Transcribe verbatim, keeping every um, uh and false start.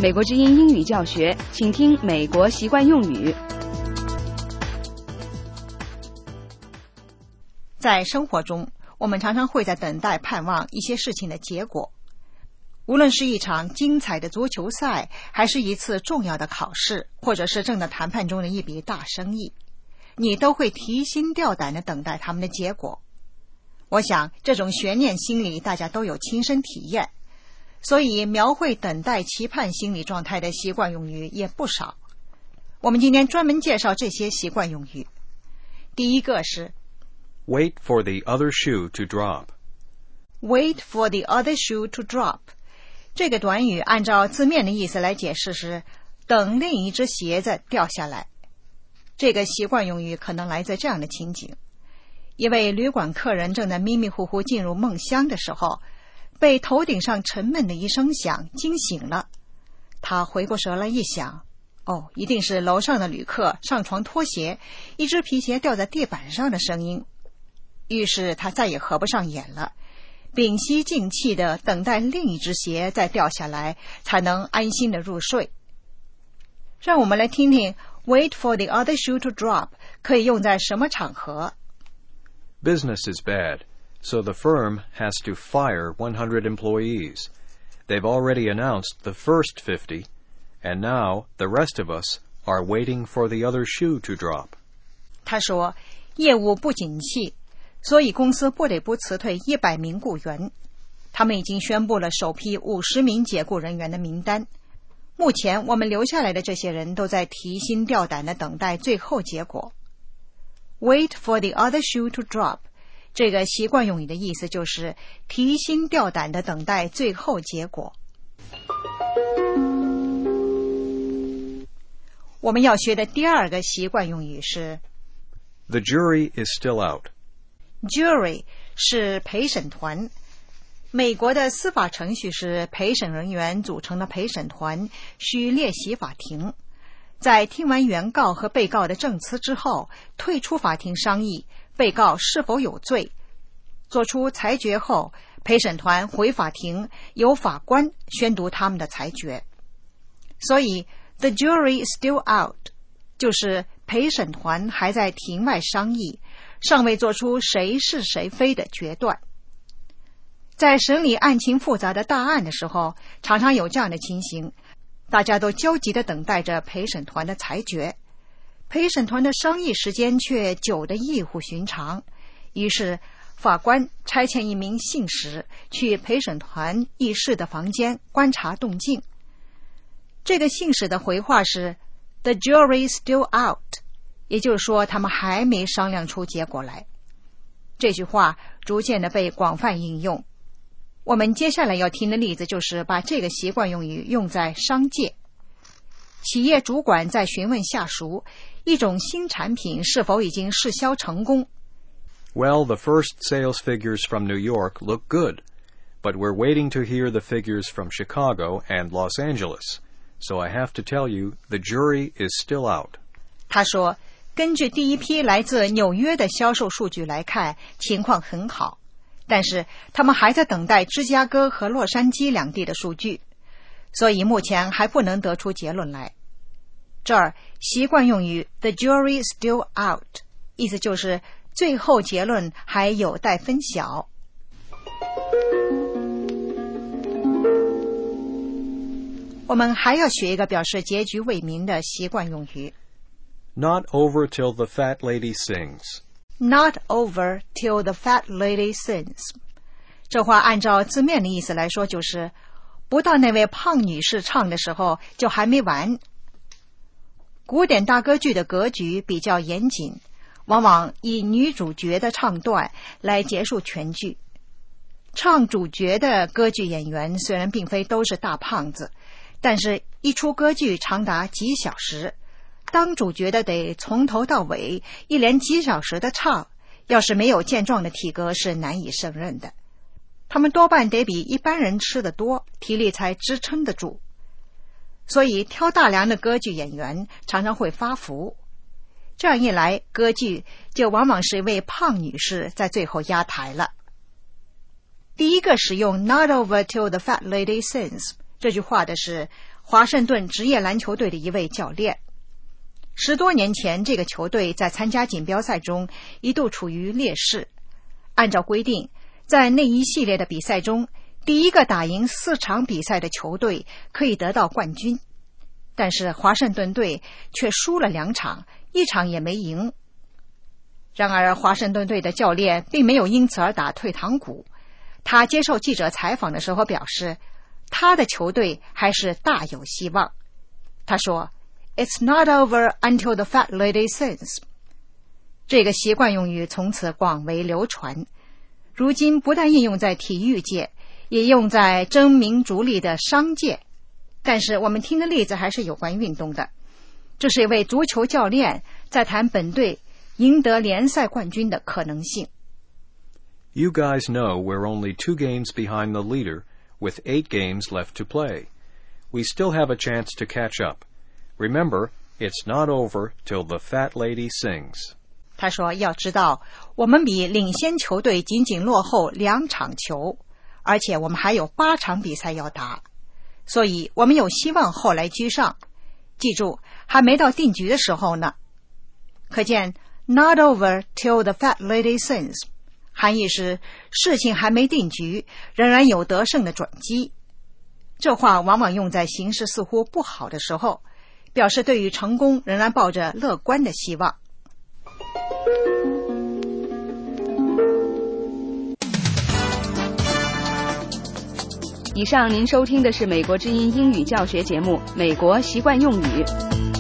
美国之音英语教学，请听美国习惯用语。 在生活中，我们常常会在等待盼望一些事情的结果，无论是一场精彩的足球赛，还是一次重要的考试，或者是正在谈判中的一笔大生意，你都会提心吊胆地等待他们的结果。我想这种悬念心理大家都有亲身体验，所以描绘等待期盼心理状态的习惯用语也不少。我们今天专门介绍这些习惯用语。第一个是 Wait for the other shoe to drop. Wait for the other shoe to drop. 这个短语按照字面的意思来解释是等另一只鞋子掉下来。这个习惯用语可能来自这样的情景：一位旅馆客人正在迷迷糊糊进入梦乡的时候，被头顶上沉闷的一声响惊醒了。他回过神来一想，哦，一定是楼上的旅客上床脱鞋，一只皮鞋掉在地板上的声音。于是他再也合不上眼了，屏息静气地等待另一只鞋再掉下来，才能安心地入睡。让我们来听听 Wait for the other shoe to drop 可以用在什么场合。 Business is bad, so the firm has to fire one hundred employees. They've already announced the first fifty, and now the rest of us are waiting for the other shoe to drop. 他说，业务不景气，所以公司不得不辞退一百名雇员。他们已经宣布了首批五十名解雇人员的名单。目前我们留下来的这些人都在提心吊胆地等待最后结果。Wait for the other shoe to drop 这个习惯用语的意思就是提心吊胆地等待最后结果。我们要学的第二个习惯用语是 The jury is still out. Jury 是陪审团。美国的司法程序是陪审人员组成的陪审团需列席法庭，在听完原告和被告的证词之后，退出法庭商议被告是否有罪。做出裁决后，陪审团回法庭，由法官宣读他们的裁决。所以 The jury is still out 就是陪审团还在庭外商议，尚未做出谁是谁非的决断。在审理案情复杂的大案的时候，常常有这样的情形，大家都焦急地等待着陪审团的裁决，陪审团的商议时间却久得异乎寻常。于是法官差遣一名信使去陪审团议事的房间观察动静。这个信使的回话是 The jury is still out， 也就是说他们还没商量出结果来。这句话逐渐地被广泛应用。我们接下来要听的例子就是把这个习惯用语用在商界。企业主管在询问下属一种新产品是否已经试销成功。 Well, the first sales figures from New York look good, but we're waiting to hear the figures from Chicago and Los Angeles. So I have to tell you, the jury is still out. 他说，根据第一批来自纽约的销售数据来看，情况很好。但是他们还在等待芝加哥和洛杉矶两地的数据，所以目前还不能得出结论来。这儿习惯用语 The jury is still out 意思就是最后结论还有待分晓。我们还要学一个表示结局未明的习惯用语 Not over till the fat lady sings.Not over till the fat lady sings 这话按照字面的意思来说就是不到那位胖女士唱的时候就还没完。古典大歌剧的格局比较严谨，往往以女主角的唱段来结束全剧。唱主角的歌剧演员虽然并非都是大胖子，但是一出歌剧长达几小时，当主角的得从头到尾一连几小时的唱，要是没有健壮的体格是难以胜任的。他们多半得比一般人吃得多，体力才支撑得住。所以挑大梁的歌剧演员常常会发福。这样一来，歌剧就往往是一位胖女士在最后压台了。第一个使用 Not over till the fat lady sings 这句话的是华盛顿职业篮球队的一位教练。十多年前，这个球队在参加锦标赛中一度处于劣势。按照规定，在那一系列的比赛中，第一个打赢四场比赛的球队可以得到冠军。但是华盛顿队却输了两场，一场也没赢。然而华盛顿队的教练并没有因此而打退堂鼓。他接受记者采访的时候表示，他的球队还是大有希望。他说，It's not over until the fat lady sings. 这个习惯用语从此广为流传，如今不但应用在体育界，也用在争名逐利的商界。但是我们听的例子还是有关运动的。这是一位足球教练在谈本队赢得联赛冠军的可能性。 You guys know we're only two games behind the leader, with eight games left to play. We still have a chance to catch up.Remember, it's not over till the fat lady sings. 他说，要知道，我们比领先球队仅仅落后两场球，而且我们还有八场比赛要打，所以我们有希望后来居上。记住，还没到定局的时候呢。可见 not over till the fat lady sings 含义是事情还没定局，仍然有得胜的转机。这话往往用在形势似乎不好的时候，表示对于成功仍然抱着乐观的希望。 以上您收听的是美国之音英语教学节目《美国习惯用语》。